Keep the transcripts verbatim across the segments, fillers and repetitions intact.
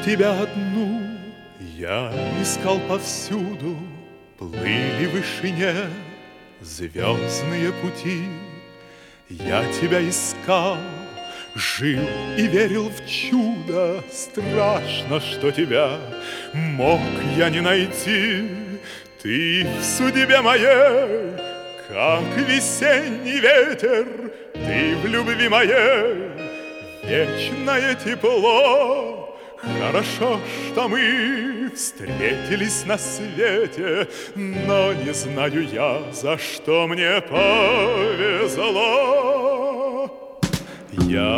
тебя одну я искал повсюду, плыли в вышине звездные пути. Я тебя искал, жил и верил в чудо. Страшно, что тебя мог я не найти. Ты в судьбе моей, как весенний ветер. Ты в любви моей вечное тепло. Хорошо, что мы встретились на свете, но не знаю я, за что мне повезло. Я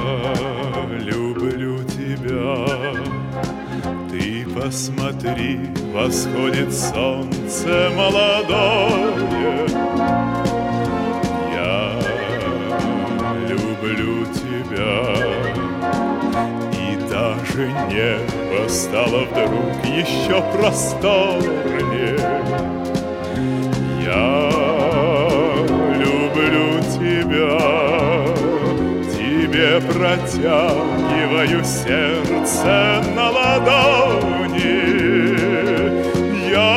люблю тебя, ты посмотри, восходит солнце молодое. Я люблю тебя, даже небо стало вдруг еще просторнее. Я люблю тебя, тебе протягиваю сердце на ладони. Я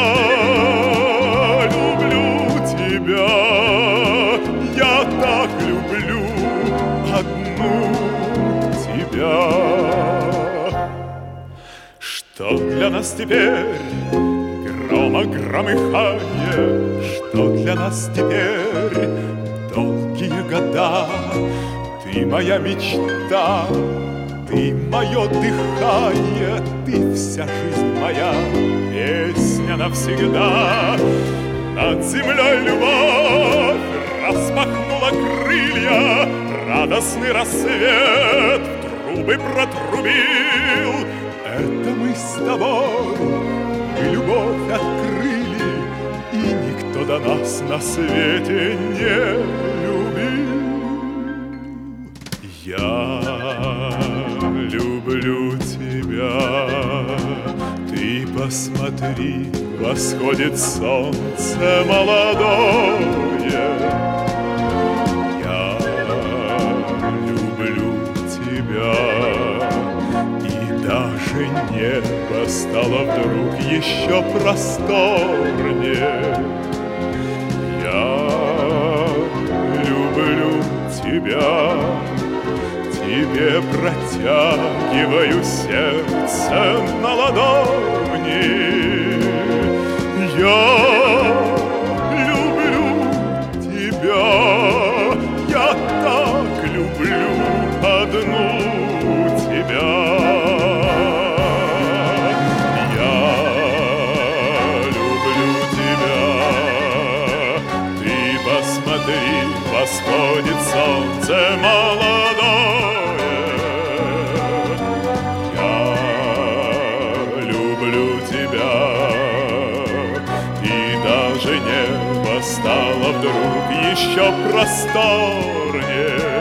люблю тебя, я так люблю одну тебя. Что для нас теперь грома громыхание, что для нас теперь долгие года. Ты моя мечта, ты мое дыхание, ты вся жизнь моя, песня навсегда. Над землей любовь распахнула крылья, радостный рассвет в трубы протрубил. Это мы с тобой, мы любовь открыли, и никто до нас на свете не любил. Я люблю тебя, ты посмотри, восходит солнце молодое. Я люблю тебя, даже небо стало вдруг еще просторнее. Я люблю тебя, тебе протягиваю сердце на ладони. Я люблю тебя, я так люблю одну тебя. Посмотри, восходит солнце молодое. Я люблю тебя, и даже небо стало вдруг еще просторнее.